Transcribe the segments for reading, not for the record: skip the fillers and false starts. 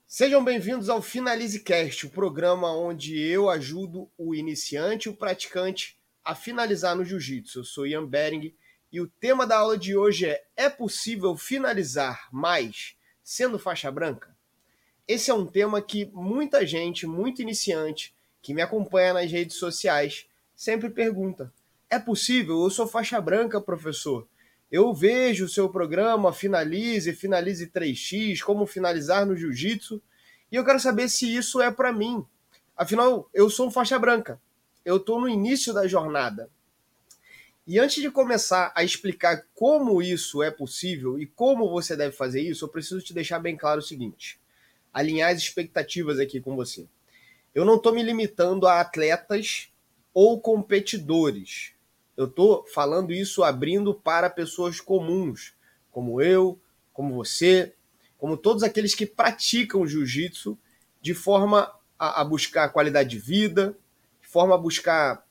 Sejam bem-vindos ao Finalize Cast, o programa onde eu ajudo o iniciante e o praticante a finalizar no jiu-jitsu. Eu sou Ian Bering e o tema da aula de hoje é possível finalizar mais sendo faixa branca? Esse é um tema que muita gente, muito iniciante, que me acompanha nas redes sociais, sempre pergunta. É possível? Eu sou faixa branca, professor. Eu vejo o seu programa Finalize 3x, como finalizar no jiu-jitsu, e eu quero saber se isso é para mim. Afinal, eu sou um faixa branca. Eu estou no início da jornada. E antes de começar a explicar como isso é possível e como você deve fazer isso, eu preciso te deixar bem claro o seguinte: alinhar as expectativas aqui com você. Eu não estou me limitando a atletas ou competidores. Eu estou falando isso abrindo para pessoas comuns, como eu, como você, como todos aqueles que praticam jiu-jitsu de forma a buscar qualidade de vida, de forma a buscar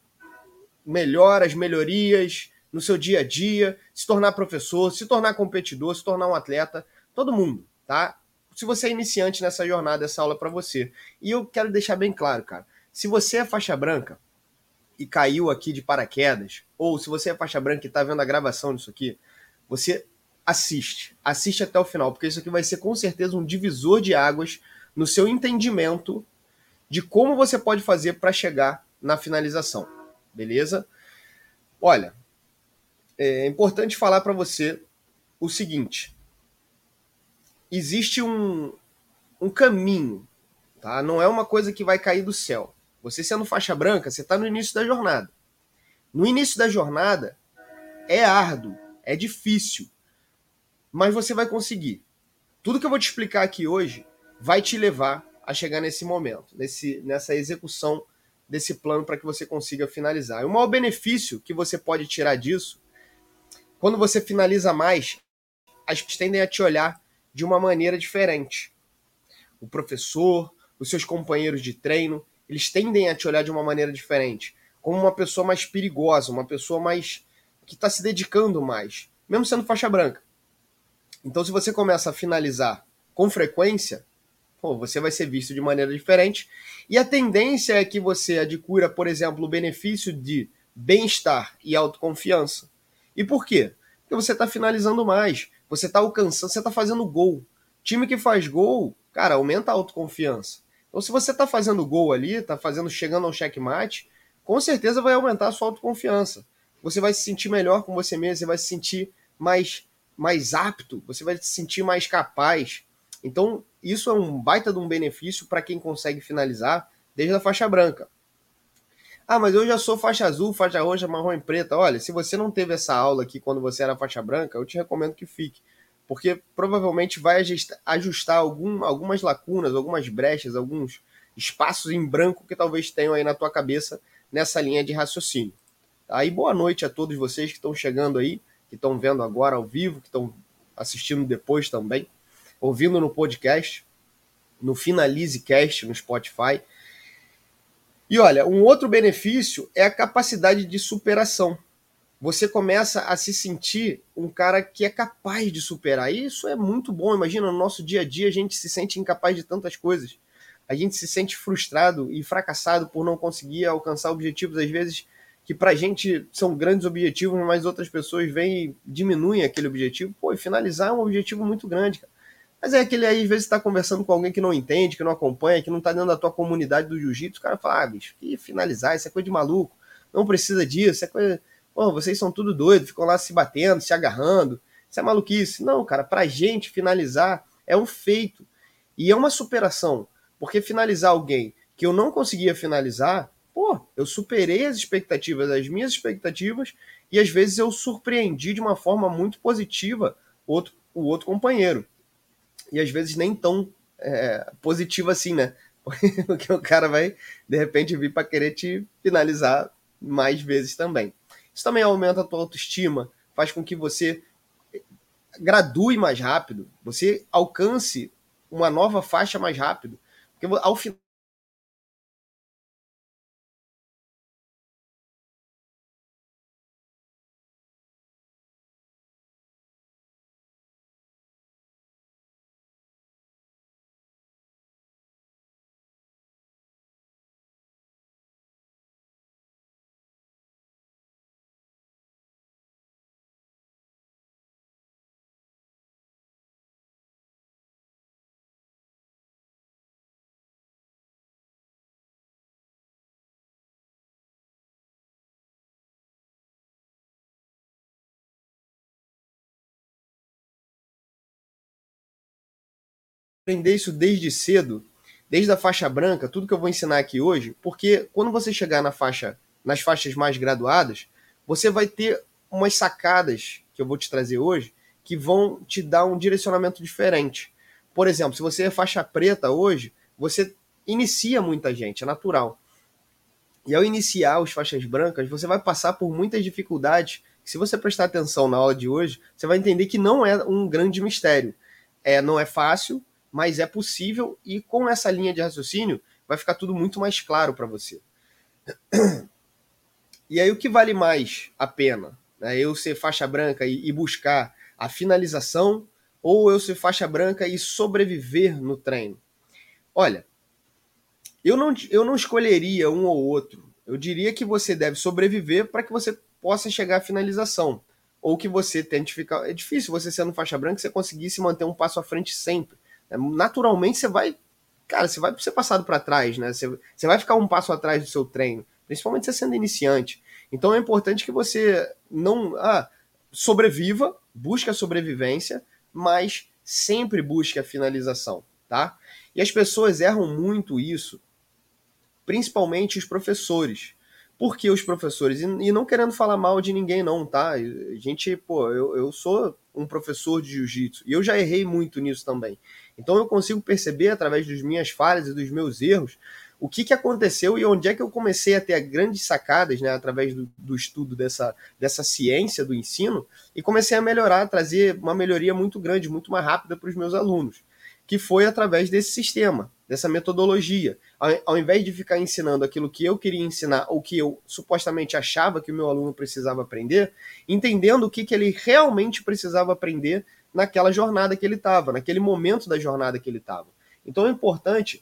melhorias no seu dia a dia, se tornar professor, se tornar competidor, se tornar um atleta, todo mundo, tá? Se você é iniciante nessa jornada, essa aula é para você. E eu quero deixar bem claro, cara, se você é faixa branca e caiu aqui de paraquedas, ou se você é faixa branca e está vendo a gravação disso aqui, você assiste até o final, porque isso aqui vai ser com certeza um divisor de águas no seu entendimento de como você pode fazer para chegar na finalização, beleza? Olha, é importante falar para você o seguinte: existe um caminho, tá? Não é uma coisa que vai cair do céu. Você sendo faixa branca, você está no início da jornada. No início da jornada é árduo, é difícil, mas você vai conseguir. Tudo que eu vou te explicar aqui hoje vai te levar a chegar nesse momento, nessa execução desse plano para que você consiga finalizar. E o maior benefício que você pode tirar disso, quando você finaliza mais, as pessoas tendem a te olhar de uma maneira diferente. O professor, os seus companheiros de treino, eles tendem a te olhar de uma maneira diferente, como uma pessoa mais perigosa, uma pessoa mais que está se dedicando mais, mesmo sendo faixa branca. Então, se você começa a finalizar com frequência, você vai ser visto de maneira diferente. E a tendência é que você adquira, por exemplo, o benefício de bem-estar e autoconfiança. E por quê? Porque você está finalizando mais, você está alcançando, você está fazendo gol. Time que faz gol, cara, aumenta a autoconfiança. Então, se você está fazendo gol ali, está fazendo, chegando ao checkmate, com certeza vai aumentar a sua autoconfiança. Você vai se sentir melhor com você mesmo, você vai se sentir mais apto, você vai se sentir mais capaz. Então, isso é um baita de um benefício para quem consegue finalizar desde a faixa branca. Ah, mas eu já sou faixa azul, faixa roxa, marrom e preta. Olha, se você não teve essa aula aqui quando você era faixa branca, eu te recomendo que fique. Porque provavelmente vai ajustar algumas lacunas, algumas brechas, alguns espaços em branco que talvez tenham aí na tua cabeça nessa linha de raciocínio. Aí boa noite a todos vocês que estão chegando aí, que estão vendo agora ao vivo, que estão assistindo depois também, ouvindo no podcast, no Finalize Cast, no Spotify. E olha, um outro benefício é a capacidade de superação. Você começa a se sentir um cara que é capaz de superar. E isso é muito bom. Imagina, no nosso dia a dia a gente se sente incapaz de tantas coisas. A gente se sente frustrado e fracassado por não conseguir alcançar objetivos, às vezes, que pra gente são grandes objetivos, mas outras pessoas vêm e diminuem aquele objetivo. Pô, e finalizar é um objetivo muito grande, cara. Mas é aquele aí, às vezes, você tá conversando com alguém que não entende, que não acompanha, que não tá dentro da tua comunidade do jiu-jitsu, o cara fala, bicho, que finalizar, isso é coisa de maluco, não precisa disso, isso é coisa. Pô, vocês são tudo doido, ficam lá se batendo, se agarrando, isso é maluquice. Não, cara, pra gente finalizar é um feito. E é uma superação, porque finalizar alguém que eu não conseguia finalizar, pô, eu superei as minhas expectativas, e às vezes eu surpreendi de uma forma muito positiva o outro companheiro e às vezes nem tão positivo assim, né? Porque o cara vai, de repente, vir para querer te finalizar mais vezes também. Isso também aumenta a tua autoestima, faz com que você gradue mais rápido, você alcance uma nova faixa mais rápido. Porque ao final aprender isso desde cedo, desde a faixa branca, tudo que eu vou ensinar aqui hoje, porque quando você chegar nas faixas mais graduadas, você vai ter umas sacadas que eu vou te trazer hoje que vão te dar um direcionamento diferente. Por exemplo, se você é faixa preta hoje, você inicia muita gente, é natural. E ao iniciar os faixas brancas, você vai passar por muitas dificuldades. Se você prestar atenção na aula de hoje, você vai entender que não é um grande mistério. Não é fácil, mas é possível, e com essa linha de raciocínio vai ficar tudo muito mais claro para você. E aí o que vale mais a pena? Eu ser faixa branca e buscar a finalização, ou eu ser faixa branca e sobreviver no treino? Olha, eu não escolheria um ou outro. Eu diria que você deve sobreviver para que você possa chegar à finalização. Ou que você tente ficar. É difícil você sendo faixa branca você conseguir se manter um passo à frente sempre. Naturalmente você vai. Cara, você vai ser passado para trás, né? Você vai ficar um passo atrás do seu treino. Principalmente você sendo iniciante. Então é importante que você não. Sobreviva, busque a sobrevivência, mas sempre busque a finalização, tá? E as pessoas erram muito isso, principalmente os professores. Por que os professores? E não querendo falar mal de ninguém, não, tá? Eu sou um professor de jiu-jitsu e eu já errei muito nisso também. Então eu consigo perceber, através das minhas falhas e dos meus erros, o que aconteceu e onde é que eu comecei a ter grandes sacadas, né, através do estudo dessa ciência do ensino, e comecei a melhorar, a trazer uma melhoria muito grande, muito mais rápida para os meus alunos, que foi através desse sistema, dessa metodologia. Ao invés de ficar ensinando aquilo que eu queria ensinar, ou que eu supostamente achava que o meu aluno precisava aprender, entendendo o que ele realmente precisava aprender naquela jornada que ele estava, naquele momento da jornada que ele estava. Então é importante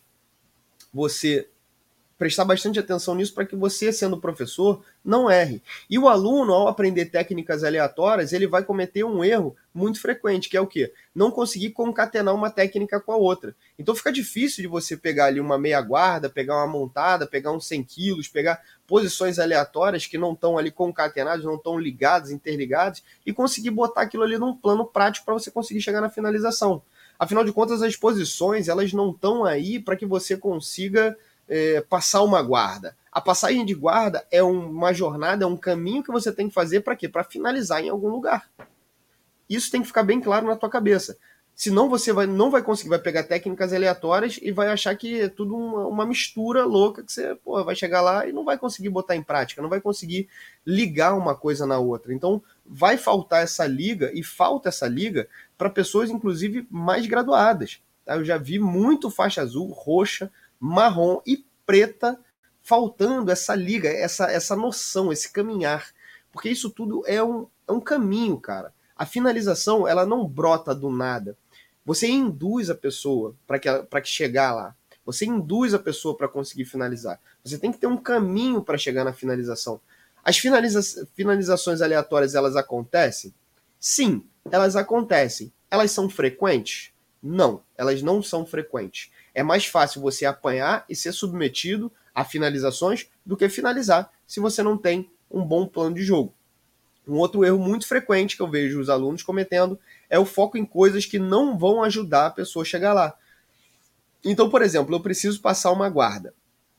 você prestar bastante atenção nisso para que você, sendo professor, não erre. E o aluno, ao aprender técnicas aleatórias, ele vai cometer um erro muito frequente, que é o quê? Não conseguir concatenar uma técnica com a outra. Então fica difícil de você pegar ali uma meia guarda, pegar uma montada, pegar uns 100 quilos, pegar posições aleatórias que não estão ali concatenadas, não estão ligadas, interligadas, e conseguir botar aquilo ali num plano prático para você conseguir chegar na finalização. Afinal de contas, as posições, elas não estão aí para que você consiga passar uma guarda. A passagem de guarda é uma jornada, é um caminho que você tem que fazer para quê? Para finalizar em algum lugar. Isso tem que ficar bem claro na tua cabeça. Senão você não vai conseguir, vai pegar técnicas aleatórias e vai achar que é tudo uma mistura louca que você vai chegar lá e não vai conseguir botar em prática, não vai conseguir ligar uma coisa na outra. Então vai faltar essa liga, e falta essa liga para pessoas, inclusive, mais graduadas. Tá? Eu já vi muito faixa azul, roxa, marrom e preta faltando essa liga, essa noção, esse caminhar. Porque isso tudo é um caminho, cara. A finalização, ela não brota do nada. Você induz a pessoa para que chegar lá. Você induz a pessoa para conseguir finalizar. Você tem que ter um caminho para chegar na finalização. As finalizações aleatórias, elas acontecem? Sim, elas acontecem. Elas são frequentes? Não, elas não são frequentes. É mais fácil você apanhar e ser submetido a finalizações do que finalizar se você não tem um bom plano de jogo. Um outro erro muito frequente que eu vejo os alunos cometendo é o foco em coisas que não vão ajudar a pessoa a chegar lá. Então, por exemplo, eu preciso passar uma guarda.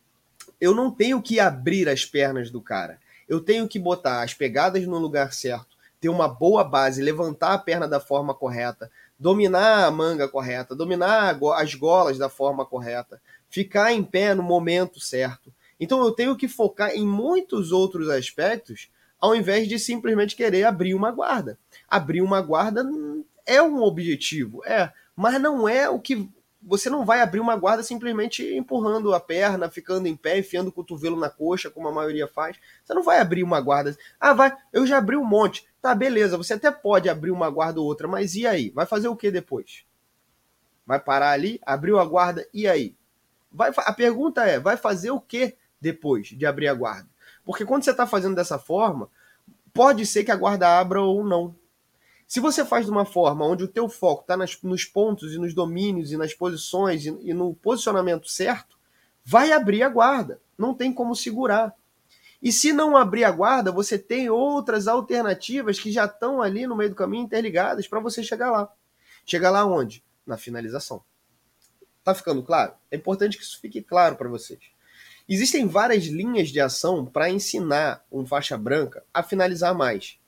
Eu não tenho que abrir as pernas do cara. Eu tenho que botar as pegadas no lugar certo, ter uma boa base, levantar a perna da forma correta, dominar a manga correta, dominar as golas da forma correta, ficar em pé no momento certo. Então eu tenho que focar em muitos outros aspectos ao invés de simplesmente querer abrir uma guarda. Abrir uma guarda é um objetivo, mas não é o que... Você não vai abrir uma guarda simplesmente empurrando a perna, ficando em pé, enfiando o cotovelo na coxa, como a maioria faz. Você não vai abrir uma guarda. Vai, eu já abri um monte. Tá, beleza, você até pode abrir uma guarda ou outra, mas e aí? Vai fazer o que depois? Vai parar ali, abriu a guarda, e aí? A pergunta é, vai fazer o que depois de abrir a guarda? Porque quando você está fazendo dessa forma, pode ser que a guarda abra ou não. Se você faz de uma forma onde o teu foco está nos pontos e nos domínios e nas posições e no posicionamento certo, vai abrir a guarda. Não tem como segurar. E se não abrir a guarda, você tem outras alternativas que já estão ali no meio do caminho interligadas para você chegar lá. Chegar lá onde? Na finalização. Tá ficando claro? É importante que isso fique claro para vocês. Existem várias linhas de ação para ensinar um faixa branca a finalizar mais.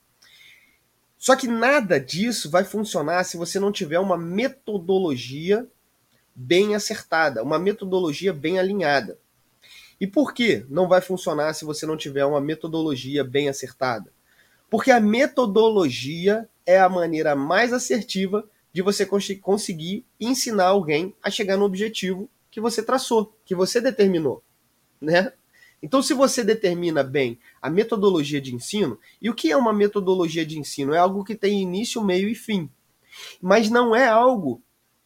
Só que nada disso vai funcionar se você não tiver uma metodologia bem acertada, uma metodologia bem alinhada. E por que não vai funcionar se você não tiver uma metodologia bem acertada? Porque a metodologia é a maneira mais assertiva de você conseguir ensinar alguém a chegar no objetivo que você traçou, que você determinou, né? Então, se você determina bem a metodologia de ensino, e o que é uma metodologia de ensino? É algo que tem início, meio e fim. Mas não é algo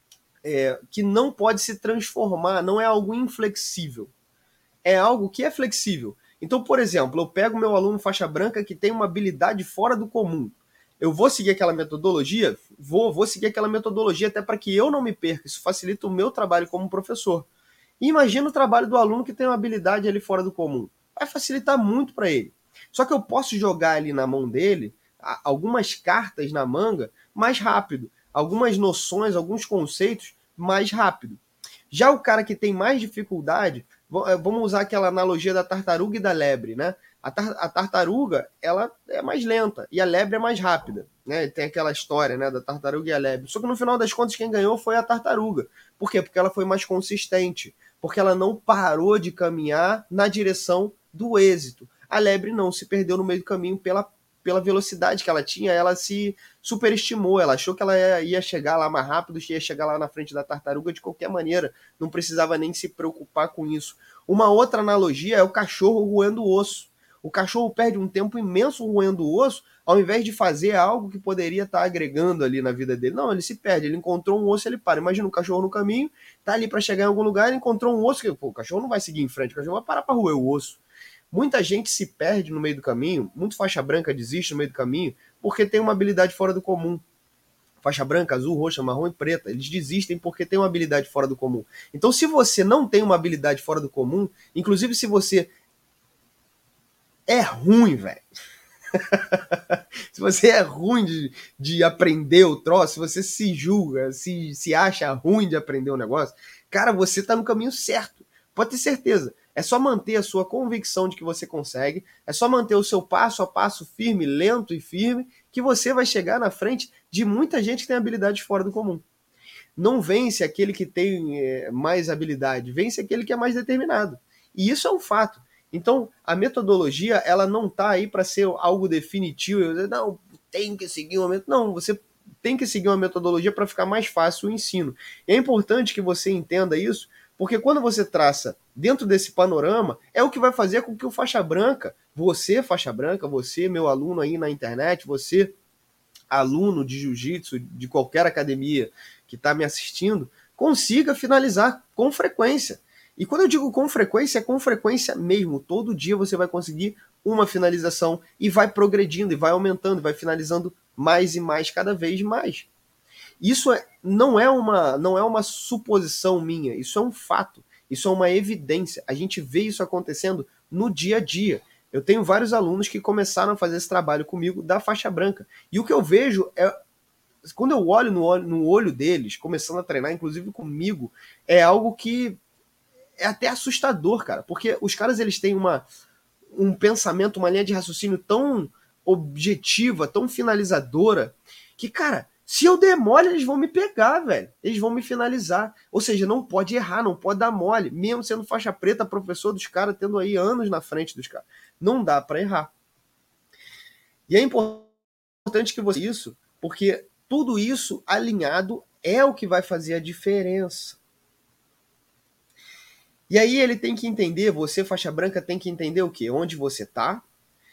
que não pode se transformar, não é algo inflexível. É algo que é flexível. Então, por exemplo, eu pego meu aluno faixa branca que tem uma habilidade fora do comum. Eu vou seguir aquela metodologia? Vou seguir aquela metodologia até para que eu não me perca. Isso facilita o meu trabalho como professor. E imagina o trabalho do aluno que tem uma habilidade ali fora do comum. Vai facilitar muito para ele. Só que eu posso jogar ali na mão dele algumas cartas na manga mais rápido, algumas noções, alguns conceitos mais rápido. Já o cara que tem mais dificuldade, vamos usar aquela analogia da tartaruga e da lebre, né? A tartaruga, ela é mais lenta e a lebre é mais rápida, né? Tem aquela história, né, da tartaruga e a lebre. Só que no final das contas quem ganhou foi a tartaruga. Por quê? Porque ela foi mais consistente, porque ela não parou de caminhar na direção do êxito. A lebre não, se perdeu no meio do caminho pela velocidade que ela tinha, ela se superestimou, ela achou que ela ia chegar lá mais rápido, ia chegar lá na frente da tartaruga de qualquer maneira, não precisava nem se preocupar com isso. Uma outra analogia é o cachorro roendo osso. O cachorro perde um tempo imenso roendo o osso, ao invés de fazer algo que poderia estar agregando ali na vida dele. Não, ele se perde, ele encontrou um osso, ele para. Imagina um cachorro no caminho, tá ali para chegar em algum lugar, ele encontrou um osso, que o cachorro não vai seguir em frente, o cachorro vai parar para roer o osso. Muita gente se perde no meio do caminho, muito faixa branca desiste no meio do caminho, porque tem uma habilidade fora do comum. Faixa branca, azul, roxa, marrom e preta, eles desistem porque tem uma habilidade fora do comum. Então, se você não tem uma habilidade fora do comum, inclusive se você é ruim, velho. Se você é ruim de aprender o troço, se você se julga, se acha ruim de aprender o negócio, cara, você tá no caminho certo. Pode ter certeza. É só manter a sua convicção de que você consegue, é só manter o seu passo a passo firme, lento e firme, que você vai chegar na frente de muita gente que tem habilidades fora do comum. Não vence aquele que tem mais habilidade, vence aquele que é mais determinado. E isso é um fato. Então, a metodologia, ela não está aí para ser algo definitivo. Não, tem que seguir uma metodologia. Não, você tem que seguir uma metodologia para ficar mais fácil o ensino. E é importante que você entenda isso, porque quando você traça dentro desse panorama, é o que vai fazer com que o faixa branca, você, meu aluno aí na internet, você, aluno de jiu-jitsu, de qualquer academia que está me assistindo, consiga finalizar com frequência. E quando eu digo com frequência, é com frequência mesmo. Todo dia você vai conseguir uma finalização e vai progredindo, e vai aumentando, e vai finalizando mais e mais, cada vez mais. Isso não é uma suposição minha, isso é um fato, isso é uma evidência. A gente vê isso acontecendo no dia a dia. Eu tenho vários alunos que começaram a fazer esse trabalho comigo da faixa branca. E o que eu vejo é, quando eu olho no olho deles, começando a treinar, inclusive comigo, é algo que é até assustador, cara. Porque os caras, eles têm um pensamento, uma linha de raciocínio tão objetiva, tão finalizadora, que, cara, se eu der mole, eles vão me pegar, velho. Eles vão me finalizar. Ou seja, não pode errar, não pode dar mole. Mesmo sendo faixa preta, professor dos caras, tendo aí anos na frente dos caras. Não dá para errar. E é importante que você isso, porque tudo isso alinhado é o que vai fazer a diferença. E aí ele tem que entender, você, faixa branca, tem que entender o quê? Onde você tá,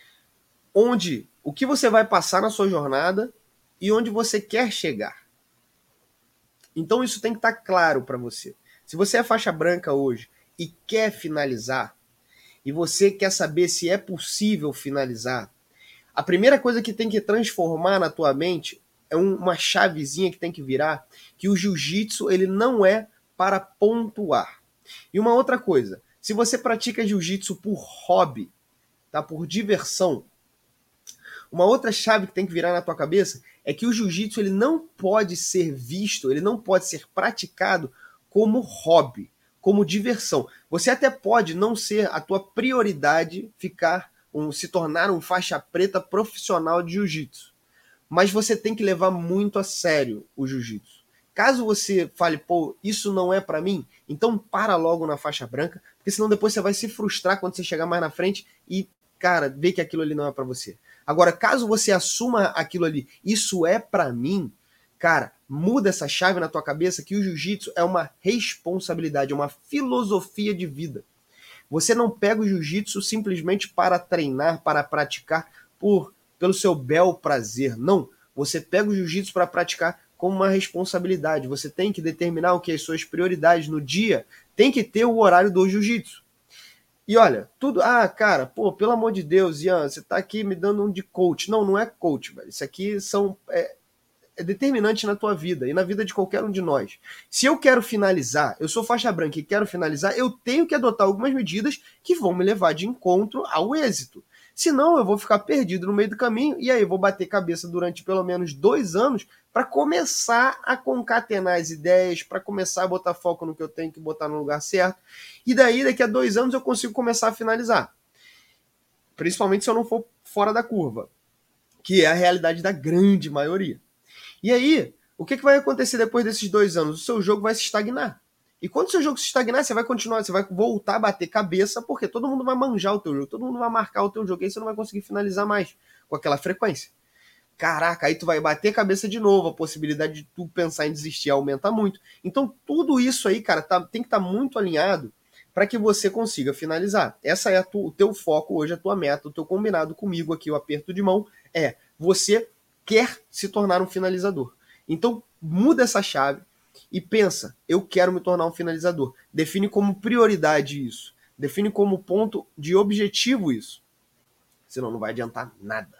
o que você vai passar na sua jornada e onde você quer chegar. Então isso tem que estar claro para você. Se você é faixa branca hoje e quer finalizar, e você quer saber se é possível finalizar, a primeira coisa que tem que transformar na tua mente é uma chavezinha que tem que virar, que o jiu-jitsu ele não é para pontuar. E uma outra coisa, se você pratica jiu-jitsu por hobby, tá, por diversão, uma outra chave que tem que virar na tua cabeça é que o jiu-jitsu ele não pode ser visto, ele não pode ser praticado como hobby, como diversão. Você até pode não ser a tua prioridade se tornar um faixa preta profissional de jiu-jitsu, mas você tem que levar muito a sério o jiu-jitsu. Caso você fale, pô, isso não é para mim, então para logo na faixa branca, porque senão depois você vai se frustrar quando você chegar mais na frente e, cara, ver que aquilo ali não é para você. Agora, caso você assuma aquilo ali, isso é para mim, cara, muda essa chave na tua cabeça que o jiu-jitsu é uma responsabilidade, é uma filosofia de vida. Você não pega o jiu-jitsu simplesmente para treinar, para praticar pelo seu bel prazer. Não. Você pega o jiu-jitsu para praticar como uma responsabilidade. Você tem que determinar o que as suas prioridades no dia. Tem que ter o horário do jiu-jitsu. E olha, tudo. Ah, cara, pô, pelo amor de Deus, Ian, você tá aqui me dando um de coach. Não, não é coach, velho. Isso aqui é determinante na tua vida e na vida de qualquer um de nós. Se eu quero finalizar, eu sou faixa branca e quero finalizar, eu tenho que adotar algumas medidas que vão me levar de encontro ao êxito. Senão eu vou ficar perdido no meio do caminho e aí eu vou bater cabeça durante pelo menos 2 anos para começar a concatenar as ideias, para começar a botar foco no que eu tenho que botar no lugar certo. E daí, daqui a 2 anos, eu consigo começar a finalizar. Principalmente se eu não for fora da curva, que é a realidade da grande maioria. E aí, o que vai acontecer depois desses 2 anos? O seu jogo vai se estagnar. E quando o seu jogo se estagnar, você vai continuar, você vai voltar a bater cabeça, porque todo mundo vai manjar o teu jogo, todo mundo vai marcar o teu jogo, e aí você não vai conseguir finalizar mais com aquela frequência. Caraca, aí tu vai bater cabeça de novo, a possibilidade de tu pensar em desistir aumenta muito. Então, tudo isso aí, cara, tem que estar muito alinhado para que você consiga finalizar. Essa é o teu foco hoje, a tua meta, o teu combinado comigo aqui, o aperto de mão, você quer se tornar um finalizador. Então, muda essa chave e pensa, eu quero me tornar um finalizador. Define como prioridade isso. Define como ponto de objetivo isso. Senão não vai adiantar nada.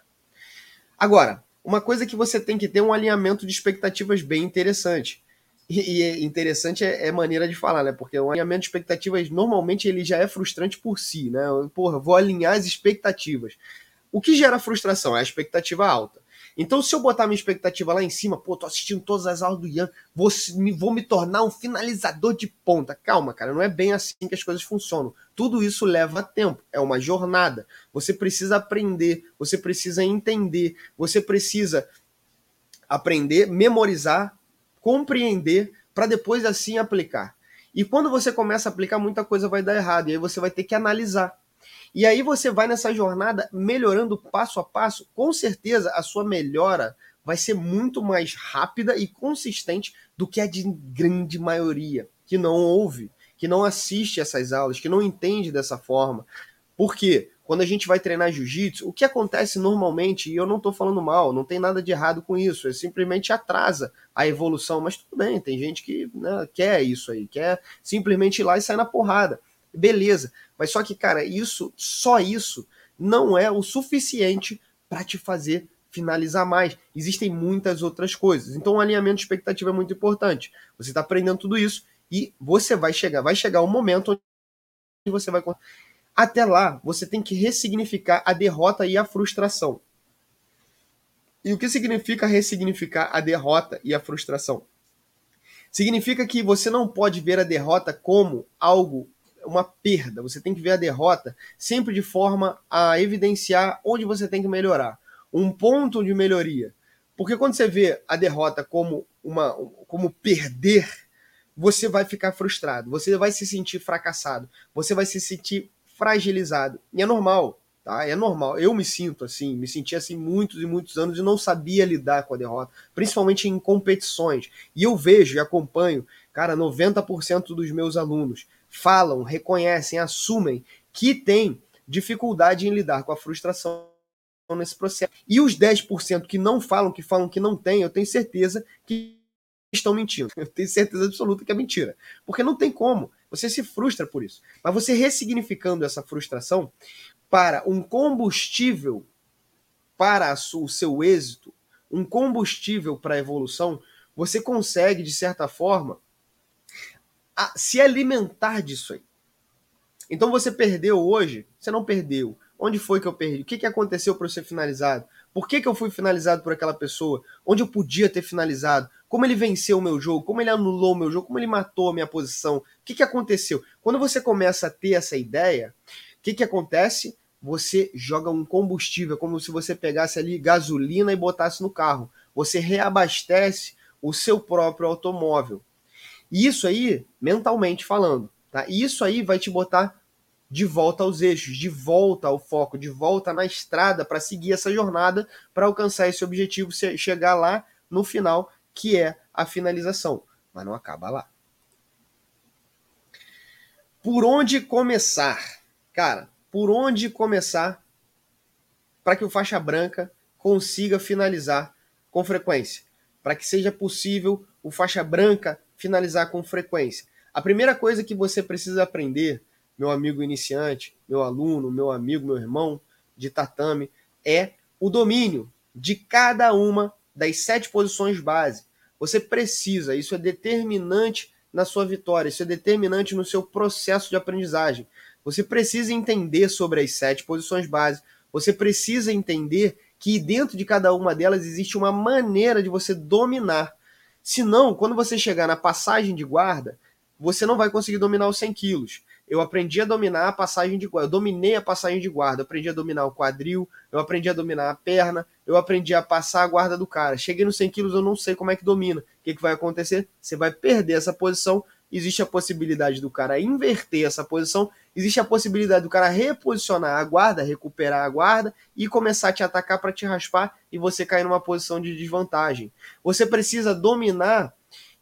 Agora, uma coisa que você tem que ter um alinhamento de expectativas bem interessante. E interessante é maneira de falar, né? Porque o alinhamento de expectativas, normalmente, ele já é frustrante por si, né? Porra, vou alinhar as expectativas. O que gera frustração é a expectativa alta. Então, se eu botar minha expectativa lá em cima, pô, tô assistindo todas as aulas do Ian, vou me tornar um finalizador de ponta. Calma, cara, não é bem assim que as coisas funcionam. Tudo isso leva tempo, é uma jornada. Você precisa aprender, você precisa entender, você precisa aprender, memorizar, compreender, para depois assim aplicar. E quando você começa a aplicar, muita coisa vai dar errado, e aí você vai ter que analisar. E aí você vai nessa jornada melhorando passo a passo. Com certeza a sua melhora vai ser muito mais rápida e consistente do que a de grande maioria, que não ouve, que não assiste essas aulas, que não entende dessa forma. Por quê? Quando a gente vai treinar jiu-jitsu, o que acontece normalmente, e eu não estou falando mal, não tem nada de errado com isso, é simplesmente atrasa a evolução, mas tudo bem, tem gente que quer isso aí, quer simplesmente ir lá e sair na porrada. Beleza, mas só que, cara, só isso não é o suficiente para te fazer finalizar mais. Existem muitas outras coisas. Então, o alinhamento de expectativa é muito importante. Você está aprendendo tudo isso e você vai chegar um momento onde você vai. Até lá, você tem que ressignificar a derrota e a frustração. E o que significa ressignificar a derrota e a frustração? Significa que você não pode ver a derrota como uma perda. Você tem que ver a derrota sempre de forma a evidenciar onde você tem que melhorar. Um ponto de melhoria. Porque quando você vê a derrota como perder, você vai ficar frustrado, você vai se sentir fracassado, você vai se sentir fragilizado. E é normal, tá? É normal. Eu me senti assim muitos e muitos anos e não sabia lidar com a derrota, principalmente em competições. E eu vejo e acompanho, cara, 90% dos meus alunos falam, reconhecem, assumem que tem dificuldade em lidar com a frustração nesse processo. E os 10% que não falam que não tem, eu tenho certeza que estão mentindo. Eu tenho certeza absoluta que é mentira. Porque não tem como. Você se frustra por isso. Mas você ressignificando essa frustração para um combustível para o seu êxito, um combustível para a evolução, você consegue, de certa forma, se alimentar disso aí. Então você perdeu hoje, você não perdeu. Onde foi que eu perdi? O que aconteceu para eu ser finalizado? Por que eu fui finalizado por aquela pessoa? Onde eu podia ter finalizado? Como ele venceu o meu jogo? Como ele anulou o meu jogo? Como ele matou a minha posição? O que aconteceu? Quando você começa a ter essa ideia, o que acontece? Você joga um combustível, como se você pegasse ali gasolina e botasse no carro. Você reabastece o seu próprio automóvel. E isso aí, mentalmente falando, tá? E isso aí vai te botar de volta aos eixos, de volta ao foco, de volta na estrada para seguir essa jornada, para alcançar esse objetivo, chegar lá no final, que é a finalização. Mas não acaba lá. Por onde começar? Cara, por onde começar para que o faixa branca consiga finalizar com frequência? Para que seja possível o faixa branca finalizar com frequência. A primeira coisa que você precisa aprender, meu amigo iniciante, meu aluno, meu amigo, meu irmão de tatame, é o domínio de cada uma das 7 posições base. Você precisa, isso é determinante na sua vitória, isso é determinante no seu processo de aprendizagem. Você precisa entender sobre as 7 posições base, você precisa entender que dentro de cada uma delas existe uma maneira de você dominar. Senão, quando você chegar na passagem de guarda, você não vai conseguir dominar os 100 quilos. Eu aprendi a dominar a passagem de guarda, eu dominei a passagem de guarda, eu aprendi a dominar o quadril, eu aprendi a dominar a perna, eu aprendi a passar a guarda do cara. Cheguei nos 100 quilos, eu não sei como é que domina. O que vai acontecer? Você vai perder essa posição, existe a possibilidade do cara inverter essa posição, existe a possibilidade do cara reposicionar a guarda, recuperar a guarda e começar a te atacar para te raspar e você cair numa posição de desvantagem. Você precisa dominar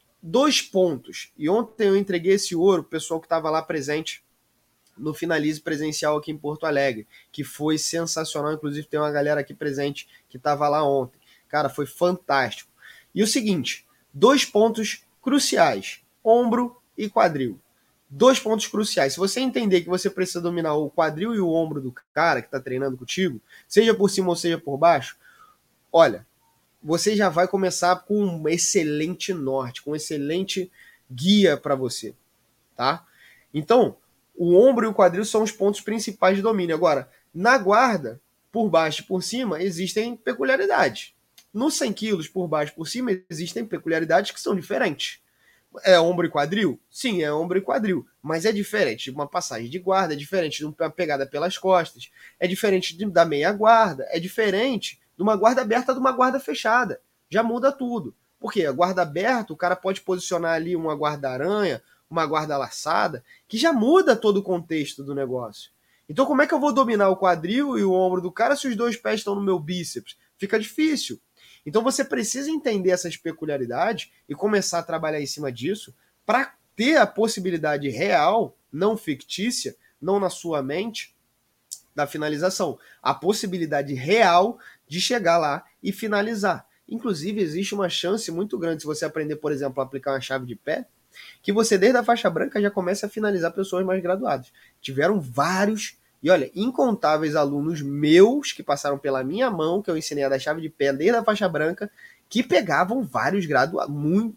2 pontos. E ontem eu entreguei esse ouro pro pessoal que estava lá presente no Finalize presencial aqui em Porto Alegre, que foi sensacional. Inclusive tem uma galera aqui presente que estava lá ontem. Cara, foi fantástico. E o seguinte, 2 pontos cruciais, ombro e quadril. 2 pontos cruciais. Se você entender que você precisa dominar o quadril e o ombro do cara que está treinando contigo, seja por cima ou seja por baixo, olha, você já vai começar com um excelente norte, com um excelente guia para você, tá? Então, o ombro e o quadril são os pontos principais de domínio. Agora, na guarda, por baixo e por cima, existem peculiaridades. Nos 100 quilos, por baixo e por cima, existem peculiaridades que são diferentes. É ombro e quadril? Sim, é ombro e quadril. Mas é diferente de uma passagem de guarda, é diferente de uma pegada pelas costas, é diferente da meia guarda, é diferente de uma guarda aberta de uma guarda fechada. Já muda tudo. Porque a guarda aberta, o cara pode posicionar ali uma guarda-aranha, uma guarda laçada, que já muda todo o contexto do negócio. Então como é que eu vou dominar o quadril e o ombro do cara se os 2 pés estão no meu bíceps? Fica difícil. Então você precisa entender essas peculiaridades e começar a trabalhar em cima disso para ter a possibilidade real, não fictícia, não na sua mente, da finalização. A possibilidade real de chegar lá e finalizar. Inclusive, existe uma chance muito grande, se você aprender, por exemplo, a aplicar uma chave de pé, que você, desde a faixa branca, já comece a finalizar pessoas mais graduadas. Tiveram vários, e olha, incontáveis alunos meus que passaram pela minha mão, que eu ensinei a dar chave de pé desde a faixa branca, que pegavam vários graduados,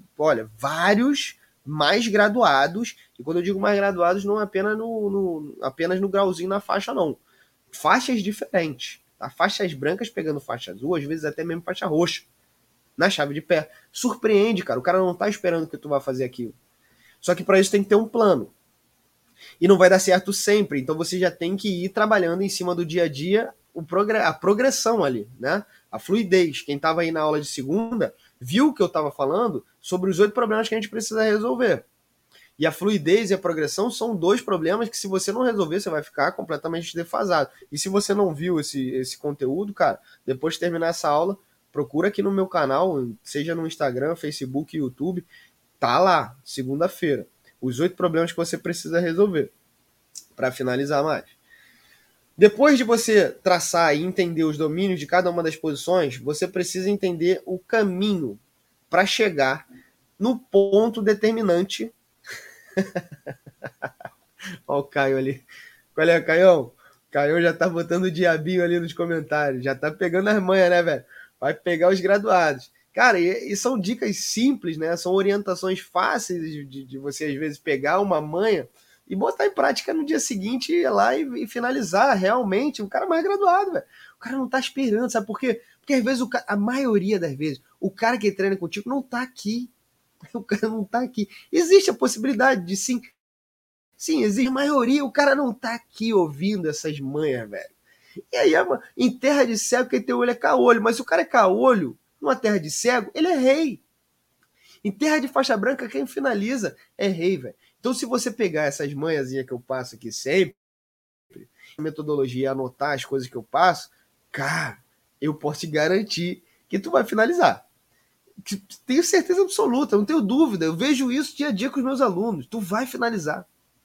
vários mais graduados, e quando eu digo mais graduados, não é apenas no grauzinho na faixa, não. Faixas diferentes, tá? Faixas brancas pegando faixa azul, às vezes até mesmo faixa roxa, na chave de pé. Surpreende, cara, o cara não tá esperando que tu vá fazer aquilo. Só que para isso tem que ter um plano. E não vai dar certo sempre, então você já tem que ir trabalhando em cima do dia a dia a progressão ali, né? A fluidez. Quem estava aí na aula de segunda viu o que eu estava falando sobre os 8 problemas que a gente precisa resolver. E a fluidez e a progressão são 2 problemas que, se você não resolver, você vai ficar completamente defasado. E se você não viu esse conteúdo, cara, depois de terminar essa aula, procura aqui no meu canal, seja no Instagram, Facebook, YouTube, tá lá, segunda-feira. Os 8 problemas que você precisa resolver. Para finalizar mais. Depois de você traçar e entender os domínios de cada uma das posições, você precisa entender o caminho para chegar no ponto determinante. Olha o Caio ali. Qual é, Caião? O Caio já tá botando o diabinho ali nos comentários. Já tá pegando as manhas, né, velho? Vai pegar os graduados. Cara, e são dicas simples, né? São orientações fáceis de você, às vezes, pegar uma manha e botar em prática no dia seguinte, ir lá e finalizar realmente. O cara mais graduado, velho. O cara não tá esperando, sabe por quê? Porque Porque às vezes, a maioria das vezes, o cara que treina contigo não tá aqui. O cara não tá aqui. Existe a possibilidade de sim. Sim, existe a maioria, o cara não tá aqui ouvindo essas manhas, velho. E aí, em terra de cego, quem tem olho é caolho. Mas se o cara é caolho, numa terra de cego, ele é rei. Em terra de faixa branca, quem finaliza é rei, velho. Então, se você pegar essas manhãzinhas que eu passo aqui sempre, metodologia, anotar as coisas que eu passo, cara, eu posso te garantir que tu vai finalizar. Tenho certeza absoluta, não tenho dúvida. Eu vejo isso dia a dia com os meus alunos. Tu vai finalizar.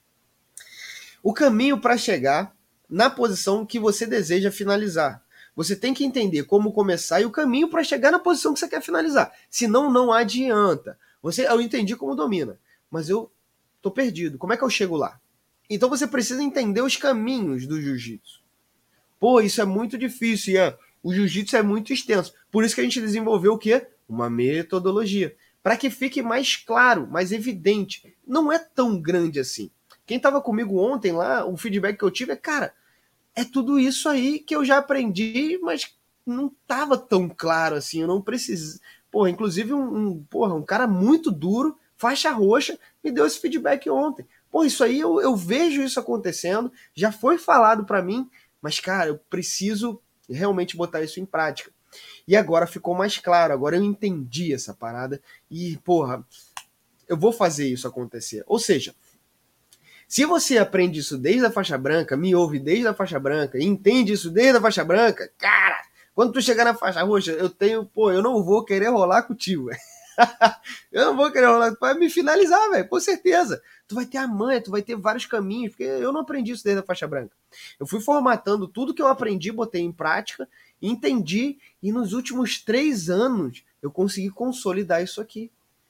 O caminho para chegar na posição que você deseja finalizar. Você tem que entender como começar e o caminho para chegar na posição que você quer finalizar. Senão, não adianta. Eu entendi como domina, mas eu tô perdido. Como é que eu chego lá? Então você precisa entender os caminhos do jiu-jitsu. Pô, isso é muito difícil, Ian. O jiu-jitsu é muito extenso. Por isso que a gente desenvolveu o quê? Uma metodologia. Para que fique mais claro, mais evidente. Não é tão grande assim. Quem estava comigo ontem lá, o feedback que eu tive é, cara, é tudo isso aí que eu já aprendi, mas não estava tão claro assim. Eu não preciso. Porra, inclusive um cara muito duro, faixa roxa, me deu esse feedback ontem. Pô, isso aí eu vejo isso acontecendo, já foi falado para mim, mas, cara, eu preciso realmente botar isso em prática. E agora ficou mais claro, agora eu entendi essa parada e, porra, eu vou fazer isso acontecer. Ou seja, se você aprende isso desde a faixa branca, me ouve desde a faixa branca, e entende isso desde a faixa branca, cara, quando tu chegar na faixa roxa, eu não vou querer rolar contigo, velho. Eu não vou querer rolar para me finalizar, velho, com certeza. Tu vai ter a manha, tu vai ter vários caminhos, porque eu não aprendi isso desde a faixa branca. Eu fui formatando tudo que eu aprendi, botei em prática, entendi, e nos últimos 3 anos eu consegui consolidar isso aqui.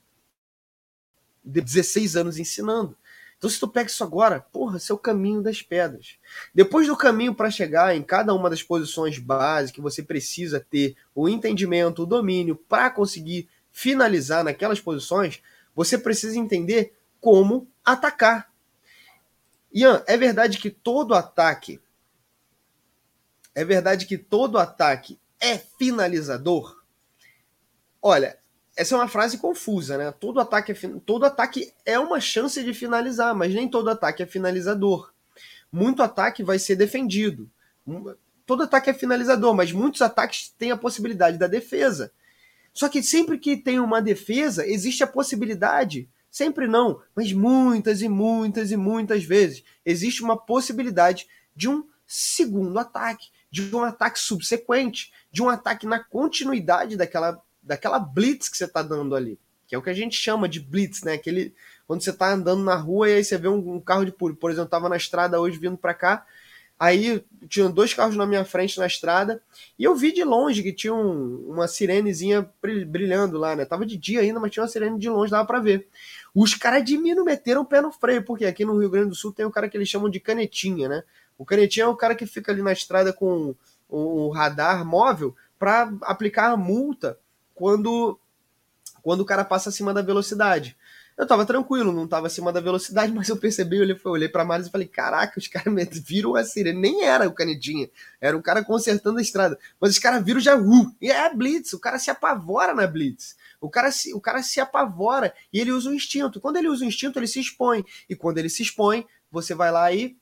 De 16 anos ensinando. Então, se tu pega isso agora, porra, esse é o caminho das pedras. Depois do caminho para chegar em cada uma das posições básicas que você precisa ter o entendimento, o domínio para conseguir finalizar naquelas posições, você precisa entender como atacar. Ian, é verdade que todo ataque é finalizador? Olha, essa é uma frase confusa, né? Todo ataque é uma chance de finalizar, mas nem todo ataque é finalizador. Muito ataque vai ser defendido. Todo ataque é finalizador, mas muitos ataques têm a possibilidade da defesa. Só que sempre que tem uma defesa, existe a possibilidade, sempre não, mas muitas e muitas e muitas vezes, existe uma possibilidade de um segundo ataque, de um ataque subsequente, de um ataque na continuidade daquela blitz que você está dando ali, que é o que a gente chama de blitz, né? Quando você está andando na rua e aí você vê um carro de polícia. Por exemplo, eu estava na estrada hoje vindo para cá, aí tinha 2 carros na minha frente na estrada e eu vi de longe que tinha uma sirenezinha brilhando lá, né? Tava de dia ainda, mas tinha uma sirene de longe, dava para ver. Os caras de mim não meteram o pé no freio, porque aqui no Rio Grande do Sul tem o cara que eles chamam de canetinha, né? O canetinha é o cara que fica ali na estrada com o radar móvel para aplicar a multa quando o cara passa acima da velocidade. Eu tava tranquilo, não tava acima da velocidade, mas eu percebi, eu olhei pra Maris e falei, caraca, os caras viram a sirene, nem era o canetinha, era um cara consertando a estrada, mas os caras viram já, e é a blitz, o cara se apavora na blitz, o cara se apavora e ele usa o instinto, quando ele usa o instinto ele se expõe, e quando ele se expõe, você vai lá e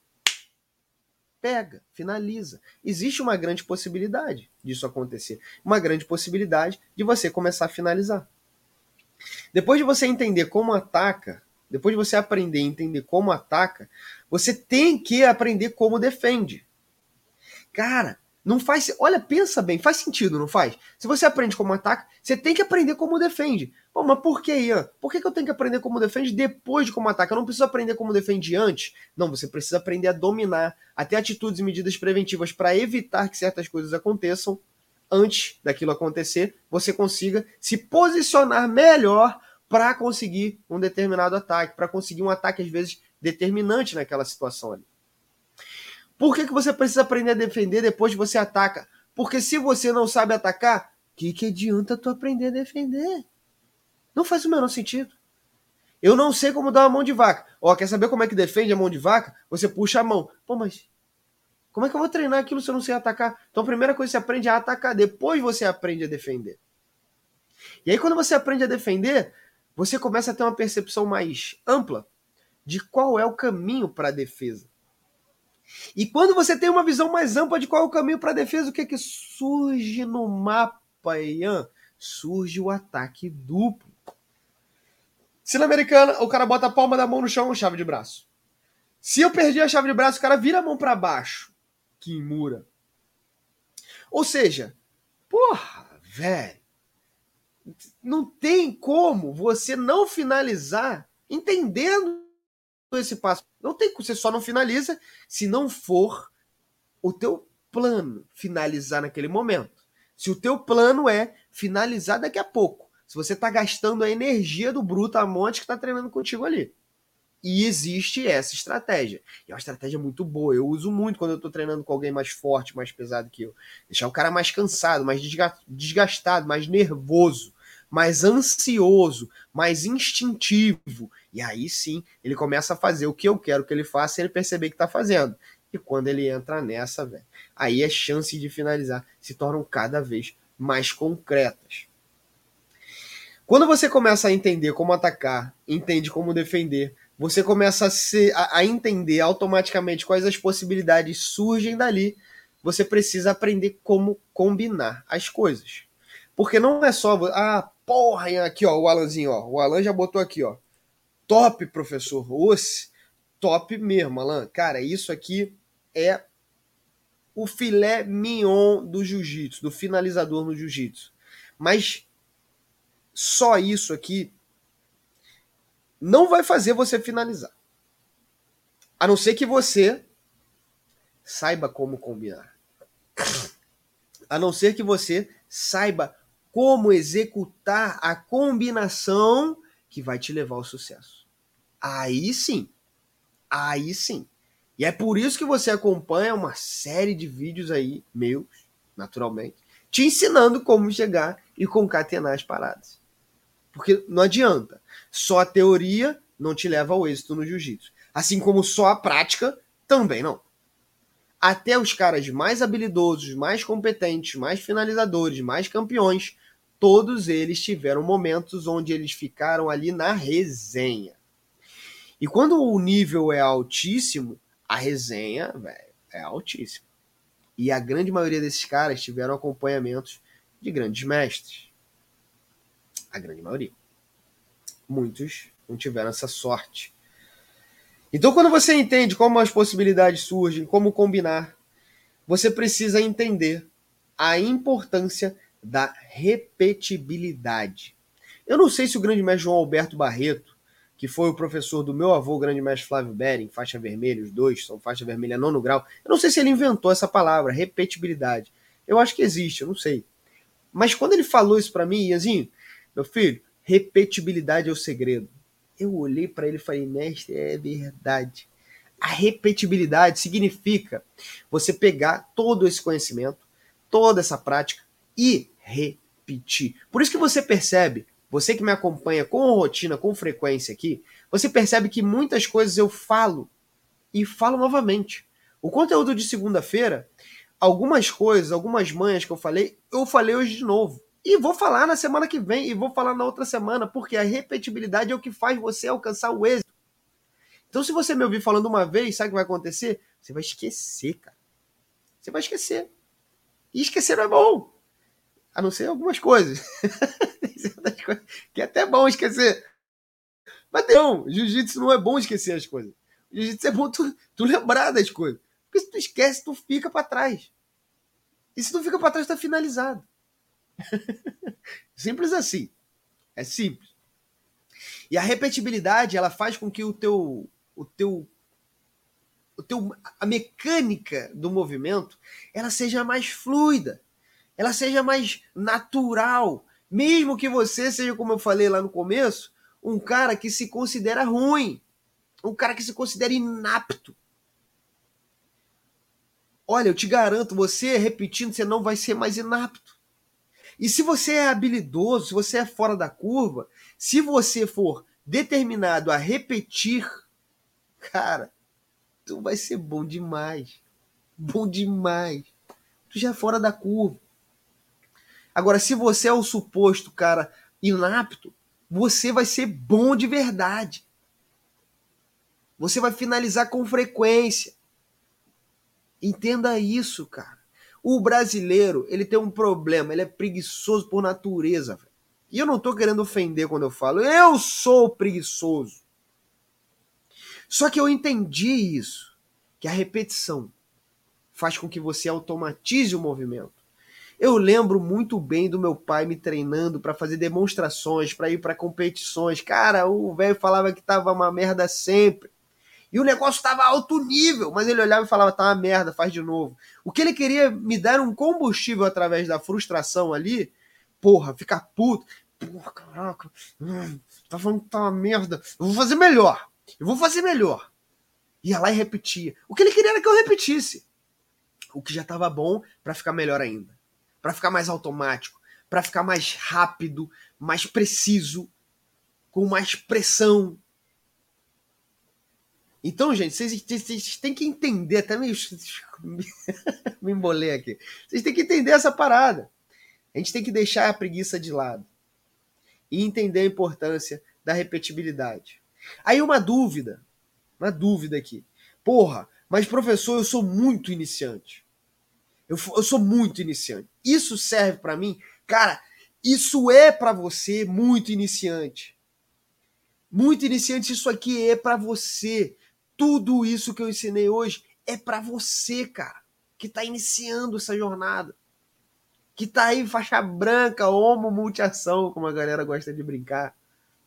pega, finaliza. Existe uma grande possibilidade disso acontecer, uma grande possibilidade de você começar a finalizar. Depois de você entender como ataca, depois de você aprender a entender como ataca, você tem que aprender como defende. Cara, não faz. Olha, pensa bem, faz sentido, não faz? Se você aprende como ataca, você tem que aprender como defende. Pô, mas por que, Ian? Por que eu tenho que aprender como defende depois de como ataca? Eu não preciso aprender como defende antes? Não, você precisa aprender a dominar, a ter atitudes e medidas preventivas para evitar que certas coisas aconteçam. Antes daquilo acontecer, você consiga se posicionar melhor para conseguir um determinado ataque, para conseguir um ataque, às vezes, determinante naquela situação ali. Por que você precisa aprender a defender depois que você ataca? Porque se você não sabe atacar, o que adianta tu aprender a defender? Não faz o menor sentido. Eu não sei como dar uma mão de vaca. Ó, quer saber como é que defende a mão de vaca? Você puxa a mão. Pô, mas Como é que eu vou treinar aquilo se eu não sei atacar? Então a primeira coisa que você aprende é a atacar, depois você aprende a defender. E aí quando você aprende a defender, você começa a ter uma percepção mais ampla de qual é o caminho para a defesa. E quando você tem uma visão mais ampla de qual é o caminho para a defesa, o que é que surge no mapa, Ian? Surge o ataque duplo. Cena americana, o cara bota a palma da mão no chão, chave de braço. Se eu perdi a chave de braço, o cara vira a mão para baixo. Kimura. Ou seja, porra, velho, não tem como você não finalizar entendendo esse passo. Não tem, você só não finaliza se não for o teu plano finalizar naquele momento. Se o teu plano é finalizar daqui a pouco, se você está gastando a energia do brutamonte que está treinando contigo ali. E existe essa estratégia. E é uma estratégia muito boa. Eu uso muito quando eu estou treinando com alguém mais forte, mais pesado que eu. Deixar o cara mais cansado, mais desgastado, mais nervoso, mais ansioso, mais instintivo. E aí sim, ele começa a fazer o que eu quero que ele faça e ele perceber que está fazendo. E quando ele entra nessa, velho, aí as chances de finalizar se tornam cada vez mais concretas. Quando você começa a entender como atacar, entende como defender, você começa a entender automaticamente quais as possibilidades surgem dali. Você precisa aprender como combinar as coisas. Porque não é só... Ah, porra, aqui ó, o Alanzinho, ó. O Alan já botou aqui, ó. Top, professor. Osse, top mesmo, Alan. Cara, isso aqui é o filé mignon do jiu-jitsu, do finalizador no jiu-jitsu. Mas só isso aqui não vai fazer você finalizar. A não ser que você saiba como combinar. A não ser que você saiba como executar a combinação que vai te levar ao sucesso. Aí sim. Aí sim. E é por isso que você acompanha uma série de vídeos aí, meus, naturalmente, te ensinando como chegar e concatenar as paradas. Porque não adianta. Só a teoria não te leva ao êxito no jiu-jitsu. Assim como só a prática também não. Até os caras mais habilidosos, mais competentes, mais finalizadores, mais campeões, todos eles tiveram momentos onde eles ficaram ali na resenha. E quando o nível é altíssimo, a resenha, velho, é altíssima. E a grande maioria desses caras tiveram acompanhamentos de grandes mestres. A grande maioria. Muitos não tiveram essa sorte. Então, quando você entende como as possibilidades surgem, como combinar, você precisa entender a importância da repetibilidade. Eu não sei se o grande mestre João Alberto Barreto, que foi o professor do meu avô, o grande mestre Flávio Bering, faixa vermelha, os dois são faixa vermelha 9º grau, eu não sei se ele inventou essa palavra, repetibilidade. Eu acho que existe, eu não sei. Mas quando ele falou isso para mim, Ianzinho, meu filho, repetibilidade é o segredo. Eu olhei para ele e falei, mestre, é verdade. A repetibilidade significa você pegar todo esse conhecimento, toda essa prática e repetir. Por isso que você percebe, você que me acompanha com rotina, com frequência aqui, você percebe que muitas coisas eu falo e falo novamente. O conteúdo de segunda-feira, algumas coisas, algumas manhas que eu falei hoje de novo. E vou falar na semana que vem, e vou falar na outra semana, porque a repetibilidade é o que faz você alcançar o êxito. Então, se você me ouvir falando uma vez, sabe o que vai acontecer? Você vai esquecer, cara. Você vai esquecer. E esquecer não é bom. A não ser algumas coisas. Que é até bom esquecer. Mas não, jiu-jitsu não é bom esquecer as coisas. Jiu-jitsu é bom tu lembrar das coisas. Porque se tu esquece, tu fica para trás. E se tu fica para trás, tá finalizado. Simples assim. É simples. E a repetibilidade, ela faz com que a mecânica do movimento, ela seja mais fluida, ela seja mais natural. Mesmo que você seja, como eu falei lá no começo, um cara que se considera ruim, um cara que se considera inapto. Olha, eu te garanto, você repetindo, você não vai ser mais inapto. E se você é habilidoso, se você é fora da curva, se você for determinado a repetir, cara, tu vai ser bom demais. Bom demais. Tu já é fora da curva. Agora, se você é o suposto cara inapto, você vai ser bom de verdade. Você vai finalizar com frequência. Entenda isso, cara. O brasileiro, ele tem um problema, ele é preguiçoso por natureza, velho. E eu não tô querendo ofender quando eu falo, eu sou preguiçoso. Só que eu entendi isso, que a repetição faz com que você automatize o movimento. Eu lembro muito bem do meu pai me treinando para fazer demonstrações, para ir para competições. Cara, o velho falava que tava uma merda sempre. E o negócio tava alto nível, mas ele olhava e falava, tá uma merda, faz de novo. O que ele queria me dar um combustível através da frustração ali, porra, ficar puto. Porra, caraca, tá falando que tá uma merda. Eu vou fazer melhor. Eu vou fazer melhor. Ia lá e repetia. O que ele queria era que eu repetisse. O que já estava bom para ficar melhor ainda. Para ficar mais automático. Para ficar mais rápido, mais preciso, com mais pressão. Então, gente, vocês têm que entender, até meio me embolei aqui. Vocês têm que entender essa parada. A gente tem que deixar a preguiça de lado e entender a importância da repetibilidade. Aí uma dúvida aqui. Porra, mas professor, eu sou muito iniciante. Eu sou muito iniciante. Isso serve para mim? Cara, isso é para você muito iniciante. Muito iniciante, isso aqui é para você. Tudo isso que eu ensinei hoje é para você, cara, que tá iniciando essa jornada. Que tá aí faixa branca, homo multiação, como a galera gosta de brincar.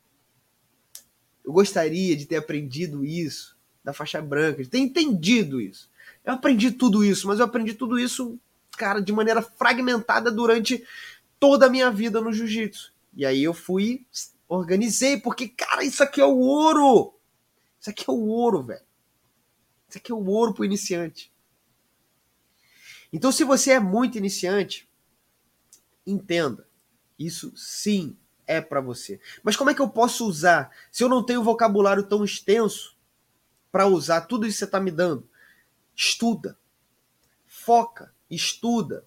Eu gostaria de ter aprendido isso da faixa branca, de ter entendido isso. Eu aprendi tudo isso, mas eu aprendi tudo isso, cara, de maneira fragmentada durante toda a minha vida no jiu-jitsu. E aí eu fui, organizei, porque, cara, isso aqui é o ouro. Isso aqui é o ouro, velho. Isso aqui é o ouro pro iniciante. Então, se você é muito iniciante, entenda. Isso sim é para você. Mas como é que eu posso usar se eu não tenho vocabulário tão extenso para usar tudo isso que você está me dando? Estuda. Foca. Estuda.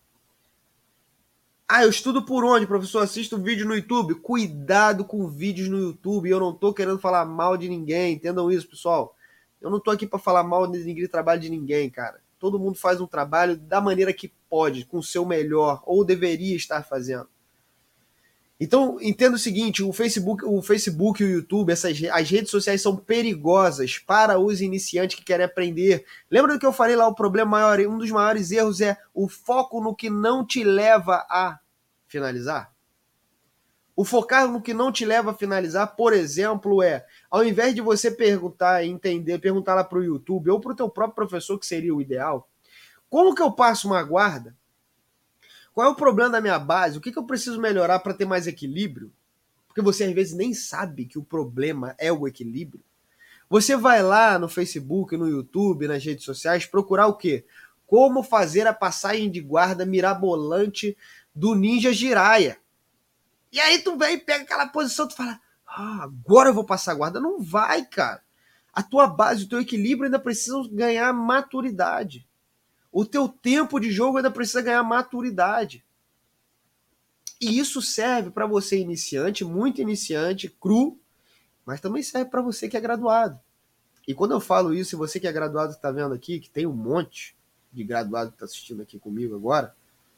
Ah, eu estudo por onde, professor? Assisto vídeo no YouTube. Cuidado com vídeos no YouTube. Eu não tô querendo falar mal de ninguém. Entendam isso, pessoal. Eu não tô aqui para falar mal de ninguém, trabalho de ninguém, cara. Todo mundo faz um trabalho da maneira que pode, com o seu melhor, ou deveria estar fazendo. Então, entenda o seguinte, o Facebook e o YouTube, as redes sociais são perigosas para os iniciantes que querem aprender. Lembra do que eu falei lá, o problema maior, um dos maiores erros é o foco no que não te leva a finalizar? O focar no que não te leva a finalizar, por exemplo, ao invés de você perguntar e entender, perguntar lá para o YouTube ou para o teu próprio professor, que seria o ideal, como que eu passo uma guarda? Qual é o problema da minha base? O que eu preciso melhorar para ter mais equilíbrio? Porque você às vezes nem sabe que o problema é o equilíbrio. Você vai lá no Facebook, no YouTube, nas redes sociais, procurar o quê? Como fazer a passagem de guarda mirabolante do Ninja Jiraiya. E aí tu vem e pega aquela posição, tu fala, agora eu vou passar a guarda. Não vai, cara. A tua base, o teu equilíbrio ainda precisa ganhar maturidade. O teu tempo de jogo ainda precisa ganhar maturidade. E isso serve para você iniciante, muito iniciante, cru, mas também serve para você que é graduado. E quando eu falo isso, e você que é graduado está vendo aqui, que tem um monte de graduado que está assistindo aqui comigo agora,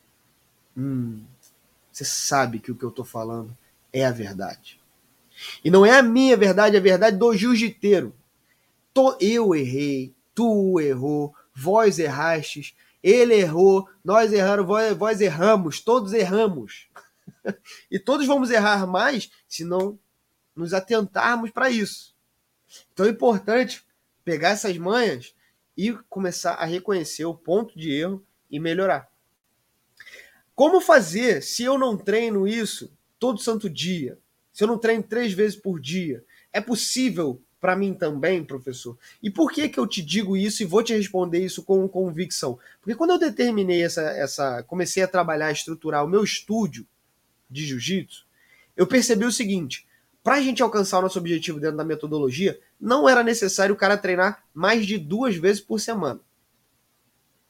você sabe que o que eu estou falando é a verdade. E não é a minha verdade, é a verdade do jiu-jiteiro. Eu errei, tu errou, vós errastes, ele errou, nós erramos, vós erramos, todos erramos. E todos vamos errar mais se não nos atentarmos para isso. Então é importante pegar essas manhas e começar a reconhecer o ponto de erro e melhorar. Como fazer se eu não treino isso todo santo dia? Se eu não treino 3 vezes por dia? É possível para mim também, professor? E por que eu te digo isso e vou te responder isso com convicção? Porque quando eu determinei comecei a trabalhar, estruturar o meu estúdio de jiu-jitsu, eu percebi o seguinte, para a gente alcançar o nosso objetivo dentro da metodologia, não era necessário o cara treinar mais de 2 vezes por semana.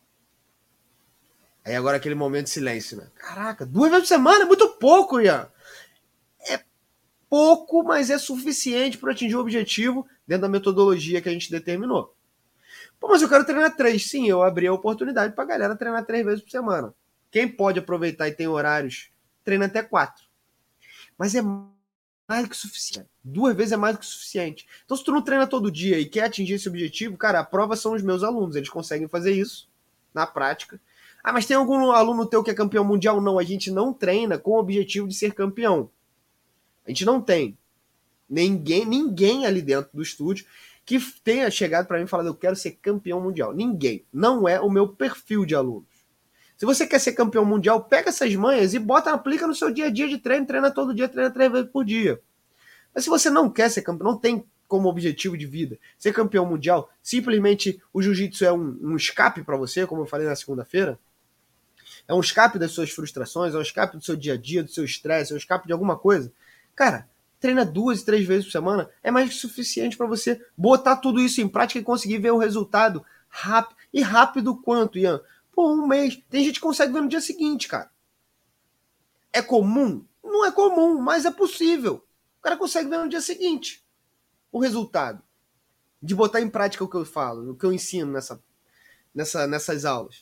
Aí agora aquele momento de silêncio, né? Caraca, 2 vezes por semana é muito pouco, Ian. É pouco, mas é suficiente para atingir o objetivo dentro da metodologia que a gente determinou. Pô, mas eu quero treinar 3. Sim, eu abri a oportunidade pra galera treinar 3 vezes por semana. Quem pode aproveitar e tem horários, treina até 4. Mas é mais do que suficiente. 2 vezes é mais do que suficiente. Então, se tu não treina todo dia e quer atingir esse objetivo, cara, a prova são os meus alunos. Eles conseguem fazer isso na prática. Ah, mas tem algum aluno teu que é campeão mundial? Não, a gente não treina com o objetivo de ser campeão. A gente não tem ninguém ali dentro do estúdio que tenha chegado para mim e falado, eu quero ser campeão mundial. Ninguém. Não é o meu perfil de alunos. Se você quer ser campeão mundial, pega essas manhas e aplica no seu dia a dia de treino, treina todo dia, treina 3 vezes por dia. Mas se você não quer ser campeão, não tem como objetivo de vida ser campeão mundial, simplesmente o jiu-jitsu é um escape para você, como eu falei na segunda-feira, é um escape das suas frustrações, é um escape do seu dia a dia, do seu estresse, é um escape de alguma coisa. Cara, treina 2, 3 vezes por semana, é mais que suficiente para você botar tudo isso em prática e conseguir ver o resultado rápido. E rápido quanto, Ian? Por 1 mês. Tem gente que consegue ver no dia seguinte, cara. É comum? Não é comum, mas é possível. O cara consegue ver no dia seguinte o resultado. De botar em prática o que eu falo, o que eu ensino nessas aulas.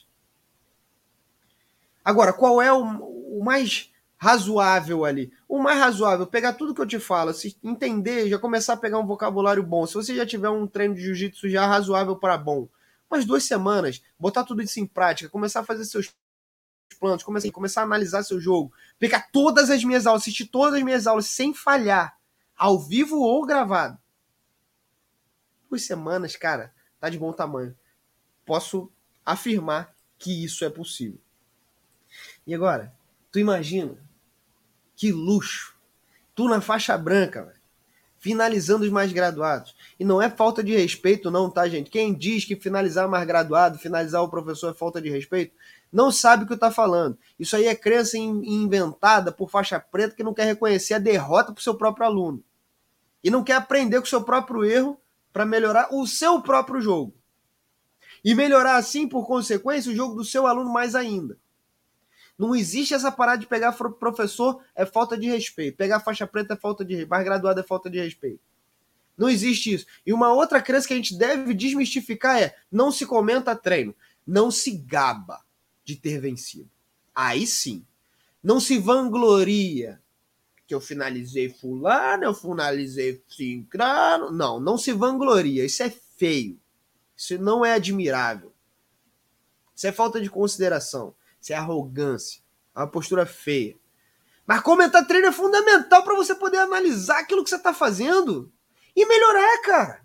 Agora, qual é o mais razoável ali? O mais razoável, pegar tudo que eu te falo, entender, já começar a pegar um vocabulário bom. Se você já tiver um treino de jiu-jitsu já razoável para bom, umas 2 semanas, botar tudo isso em prática, começar a fazer seus planos, começar a analisar seu jogo, pegar todas as minhas aulas, assistir todas as minhas aulas sem falhar, ao vivo ou gravado. 2 semanas, cara, tá de bom tamanho. Posso afirmar que isso é possível. E agora, tu imagina que luxo. Tu na faixa branca, véio, finalizando os mais graduados. E não é falta de respeito não, tá, gente? Quem diz que finalizar mais graduado, finalizar o professor é falta de respeito, não sabe o que tá falando. Isso aí é crença inventada por faixa preta que não quer reconhecer a derrota pro seu próprio aluno. E não quer aprender com o seu próprio erro para melhorar o seu próprio jogo. E melhorar assim, por consequência, o jogo do seu aluno mais ainda. Não existe essa parada de pegar professor é falta de respeito. Pegar faixa preta é falta de respeito. Mais graduado é falta de respeito. Não existe isso. E uma outra crença que a gente deve desmistificar é não se comenta treino. Não se gaba de ter vencido. Aí sim. Não se vangloria que eu finalizei fulano, eu finalizei ciclano. Não, não se vangloria. Isso é feio. Isso não é admirável. Isso é falta de consideração. Isso é arrogância. É uma postura feia. Mas comentar treino é fundamental para você poder analisar aquilo que você está fazendo e melhorar, cara.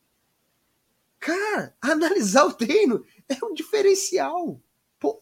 Cara, analisar o treino é um diferencial. Pô.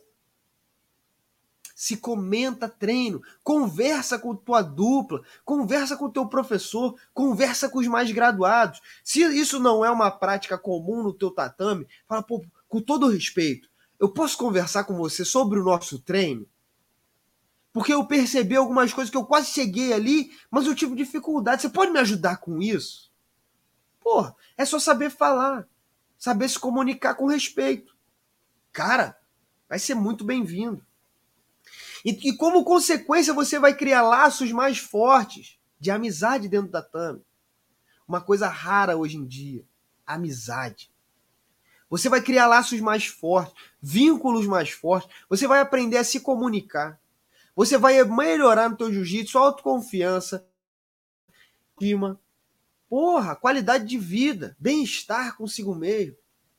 Se comenta treino, conversa com tua dupla, conversa com o teu professor, conversa com os mais graduados. Se isso não é uma prática comum no teu tatame, fala, pô, com todo respeito, eu posso conversar com você sobre o nosso treino? Porque eu percebi algumas coisas que eu quase cheguei ali, mas eu tive dificuldade. Você pode me ajudar com isso? Pô, é só saber falar, saber se comunicar com respeito. Cara, vai ser muito bem-vindo. E como consequência você vai criar laços mais fortes de amizade dentro da tatame. Uma coisa rara hoje em dia, amizade. Você vai criar laços mais fortes, vínculos mais fortes, você vai aprender a se comunicar. Você vai melhorar no teu jiu-jitsu, autoconfiança, estima, porra, qualidade de vida, bem-estar consigo mesmo.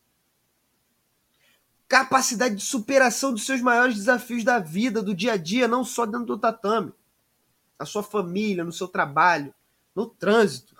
Capacidade de superação dos seus maiores desafios da vida, do dia a dia, não só dentro do tatame. Na sua família, no seu trabalho, no trânsito.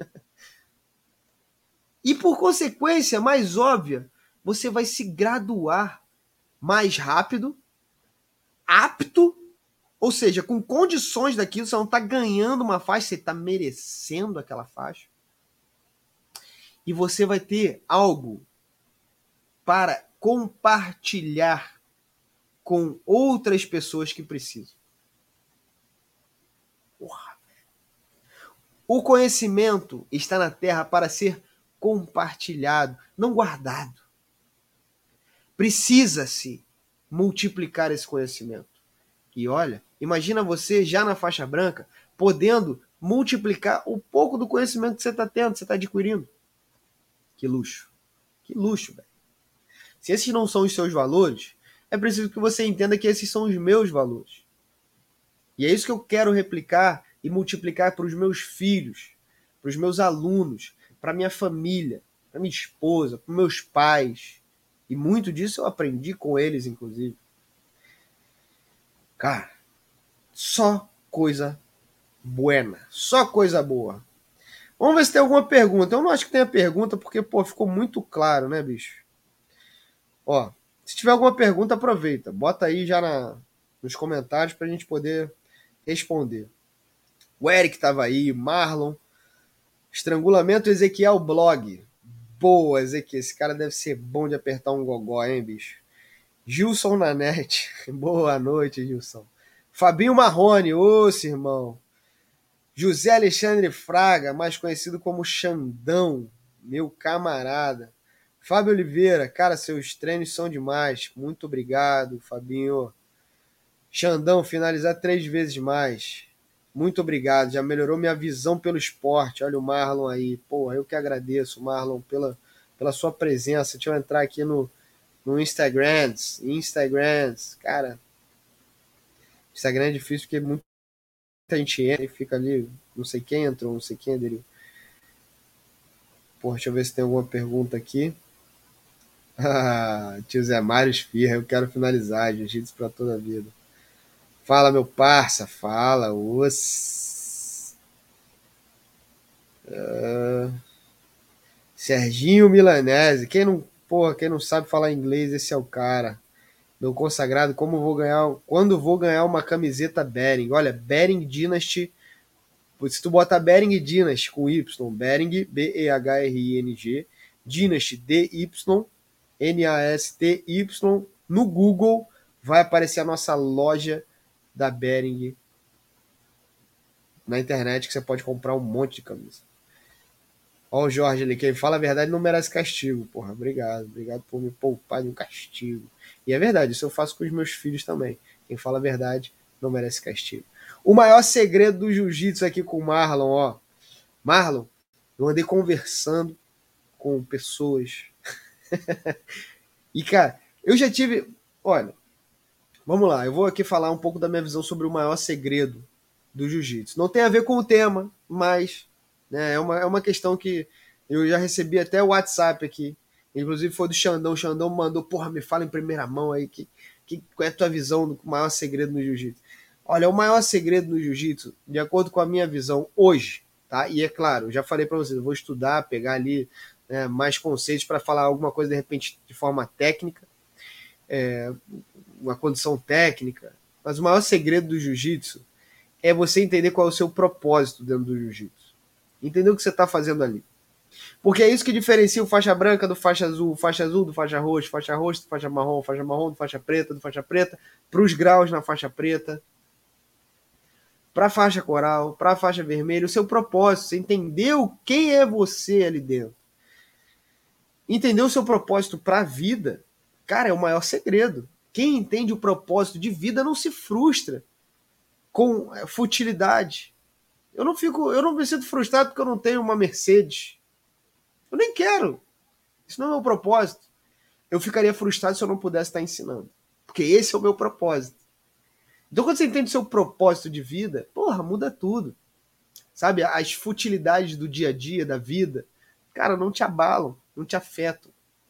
E por consequência, mais óbvia, você vai se graduar mais rápido, apto, ou seja, com condições daquilo, você não está ganhando uma faixa, você está merecendo aquela faixa. E você vai ter algo para compartilhar com outras pessoas que precisam. Porra. O conhecimento está na Terra para ser compartilhado, não guardado. Precisa-se multiplicar esse conhecimento. E olha, imagina você já na faixa branca, podendo multiplicar o pouco do conhecimento que você está tendo, você está adquirindo. Que luxo. Que luxo, velho. Se esses não são os seus valores, é preciso que você entenda que esses são os meus valores. E é isso que eu quero replicar e multiplicar para os meus filhos, para os meus alunos, para minha família, para minha esposa, para meus pais. E muito disso eu aprendi com eles, inclusive. Cara, só coisa buena, só coisa boa. Vamos ver se tem alguma pergunta. Eu não acho que tenha pergunta, porque, pô, ficou muito claro, né, bicho? Ó, se tiver alguma pergunta, aproveita. Bota aí já nos comentários pra gente poder responder. O Eric tava aí, Marlon. Estrangulamento Ezequiel Blog. Boa, Ezequiel. Esse cara deve ser bom de apertar um gogó, hein, bicho? Gilson Nanete. Boa noite, Gilson. Fabinho Marrone. Ô, irmão. José Alexandre Fraga, mais conhecido como Xandão, meu camarada. Fábio Oliveira, cara, seus treinos são demais. Muito obrigado, Fabinho. Xandão, finalizar 3 vezes mais. Muito obrigado, já melhorou minha visão pelo esporte. Olha o Marlon aí. Pô, eu que agradeço, Marlon, pela sua presença. Deixa eu entrar aqui no Instagram. Cara, Instagram é difícil porque muita gente entra e fica ali, não sei quem entrou, não sei quem aderiu. Pô, deixa eu ver se tem alguma pergunta aqui. Tio Zé Mário Esfirra, eu quero finalizar. Jiu-jitsu pra toda a vida. Fala, meu parça. Fala, Serginho Milanese. Quem não sabe falar inglês, esse é o cara. Meu consagrado, quando vou ganhar uma camiseta Bering. Olha, Bering Dynasty. Se tu botar Bering Dynasty com Y, Bering, B-E-H-R-I-N-G, Dynasty, D-Y-N-A-S-T-Y, no Google, vai aparecer a nossa loja da Bering na internet, que você pode comprar um monte de camisa. Ó o Jorge ali, quem fala a verdade não merece castigo. Porra, obrigado. Obrigado por me poupar de um castigo. E é verdade, isso eu faço com os meus filhos também. Quem fala a verdade não merece castigo. O maior segredo do jiu-jitsu aqui com o Marlon, ó. Marlon, eu andei conversando com pessoas. E, cara, eu já tive... Olha, vamos lá. Eu vou aqui falar um pouco da minha visão sobre o maior segredo do jiu-jitsu. Não tem a ver com o tema, mas né, é uma questão que eu já recebi até o WhatsApp aqui. Inclusive foi do Xandão. O Xandão mandou, porra, me fala em primeira mão aí qual é a tua visão do maior segredo no jiu-jitsu. Olha, o maior segredo no jiu-jitsu, de acordo com a minha visão hoje, tá? E é claro, já falei para vocês, eu vou estudar, pegar ali mais conceitos para falar alguma coisa de repente de forma técnica, uma condição técnica. Mas o maior segredo do jiu-jitsu é você entender qual é o seu propósito dentro do jiu-jitsu. Entender o que você está fazendo ali. Porque é isso que diferencia o faixa branca do faixa azul do faixa roxa do faixa marrom do faixa preta, para os graus na faixa preta, para a faixa coral, para a faixa vermelha, o seu propósito, você entendeu quem é você ali dentro. Entender o seu propósito para a vida, cara, é o maior segredo. Quem entende o propósito de vida não se frustra com futilidade. Eu não me sinto frustrado porque eu não tenho uma Mercedes. Eu nem quero. Isso não é o meu propósito. Eu ficaria frustrado se eu não pudesse estar ensinando. Porque esse é o meu propósito. Então, quando você entende o seu propósito de vida, porra, muda tudo. Sabe? As futilidades do dia a dia, da vida, cara, não te abalam, não te afetam.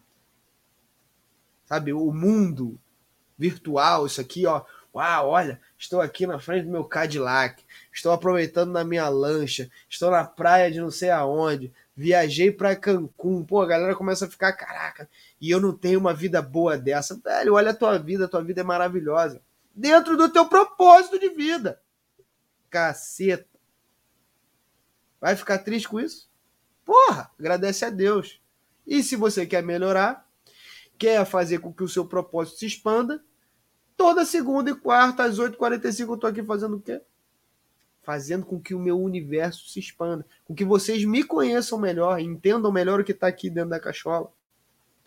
Sabe? O mundo virtual, isso aqui, ó. Uau, olha, estou aqui na frente do meu Cadillac, estou aproveitando na minha lancha, estou na praia de não sei aonde, viajei para Cancún. Pô, a galera começa a ficar, caraca, e eu não tenho uma vida boa dessa. Velho, olha a tua vida é maravilhosa. Dentro do teu propósito de vida. Caceta. Vai ficar triste com isso? Porra, agradece a Deus. E se você quer melhorar, quer fazer com que o seu propósito se expanda, toda segunda e quarta, às 8h45, eu tô aqui fazendo o quê? Fazendo com que o meu universo se expanda. Com que vocês me conheçam melhor, entendam melhor o que está aqui dentro da cachola.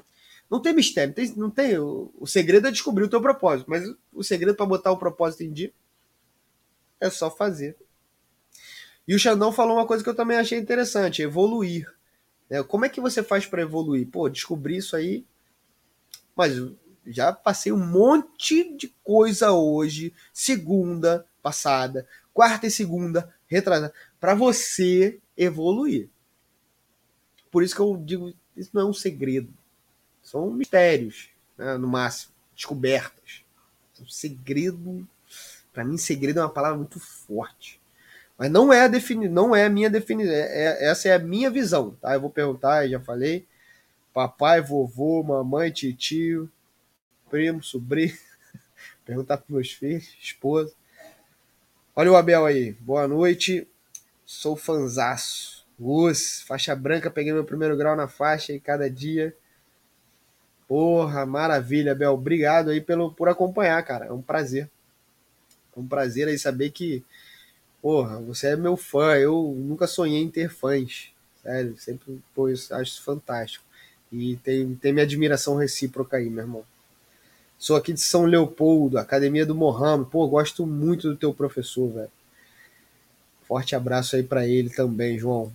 Não tem mistério, não tem o segredo é descobrir o teu propósito, mas o segredo para botar o propósito em dia é só fazer. E o Xandão falou uma coisa que eu também achei interessante, evoluir. Né? Como é que você faz para evoluir? Pô, descobri isso aí, mas já passei um monte de coisa hoje, segunda passada, quarta e segunda, retrasada, para você evoluir. Por isso que eu digo, isso não é um segredo. São mistérios, né, no máximo, descobertas. Segredo, para mim, segredo é uma palavra muito forte. Mas não é a minha definição. Essa é a minha visão, tá? Eu vou perguntar, já falei. Papai, vovô, mamãe, tio, primo, sobrinho. Perguntar para meus filhos, esposa. Olha o Abel aí. Boa noite. Sou fanzaço. Faixa branca, peguei meu primeiro grau na faixa e cada dia. Porra, maravilha, Abel. Obrigado aí por acompanhar, cara. É um prazer. É um prazer aí saber que, porra, você é meu fã. Eu nunca sonhei em ter fãs. Sério, sempre, pô, isso, acho isso fantástico. E tem minha admiração recíproca aí, meu irmão. Sou aqui de São Leopoldo, Academia do Mohamed. Pô, gosto muito do teu professor, velho. Forte abraço aí pra ele também, João.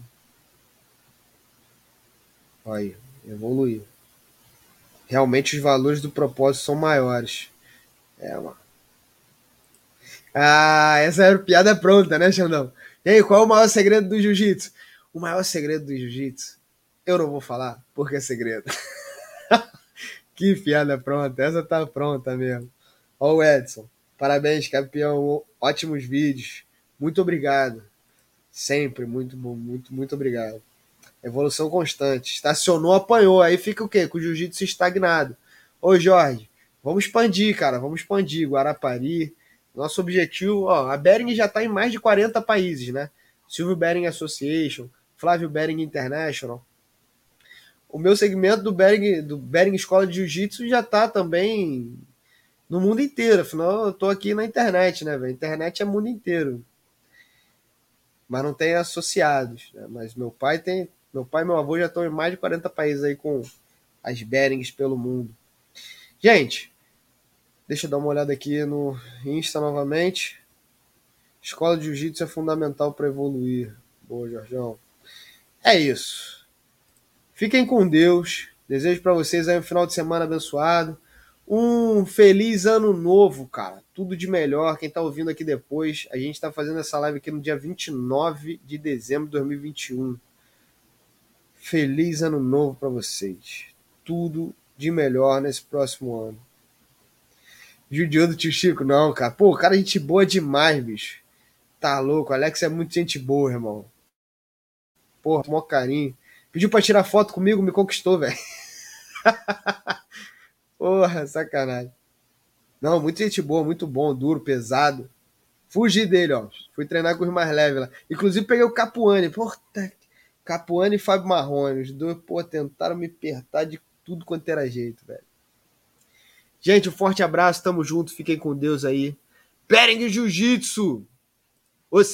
Aí, evoluir. Realmente os valores do propósito são maiores. É, mano. Ah, essa era piada pronta, né, Xandão? E aí, qual é o maior segredo do jiu-jitsu? O maior segredo do jiu-jitsu, eu não vou falar, porque é segredo. Que piada pronta, essa tá pronta mesmo. Ó o Edson, parabéns, campeão, ótimos vídeos. Muito obrigado. Sempre, muito bom, muito obrigado. Evolução constante. Estacionou, apanhou. Aí fica o quê? Com o jiu-jitsu estagnado. Ô, Jorge, vamos expandir, cara. Vamos expandir. Guarapari. Nosso objetivo, ó, a Bering já está em mais de 40 países, né? Silvio Bering Association, Flávio Bering International. O meu segmento do Bering Escola de Jiu-Jitsu já está também no mundo inteiro. Afinal, eu tô aqui na internet, né, velho? Internet é mundo inteiro. Mas não tem associados, né? Mas meu pai e meu avô já estão em mais de 40 países aí com as Berings pelo mundo. Gente, deixa eu dar uma olhada aqui no Insta novamente. Escola de Jiu-Jitsu é fundamental para evoluir. Boa, Jorjão. É isso. Fiquem com Deus. Desejo para vocês aí um final de semana abençoado. Um feliz ano novo, cara. Tudo de melhor. Quem tá ouvindo aqui depois, a gente tá fazendo essa live aqui no dia 29 de dezembro de 2021. Feliz ano novo para vocês. Tudo de melhor nesse próximo ano. Judiou do tio Chico, não, cara. Pô, cara, gente boa demais, bicho. Tá louco. Alex é muito gente boa, irmão. Porra, mó carinho. Pediu pra tirar foto comigo, me conquistou, velho. Porra, sacanagem. Não, muito gente boa, muito bom, duro, pesado. Fugi dele, ó. Fui treinar com os mais leves lá. Inclusive peguei o Capuani. Porra, Capuani e Fábio Marrone. Os dois, pô, tentaram me apertar de tudo quanto era jeito, velho. Gente, um forte abraço, tamo junto, fiquem com Deus aí. Bering Jiu-Jitsu!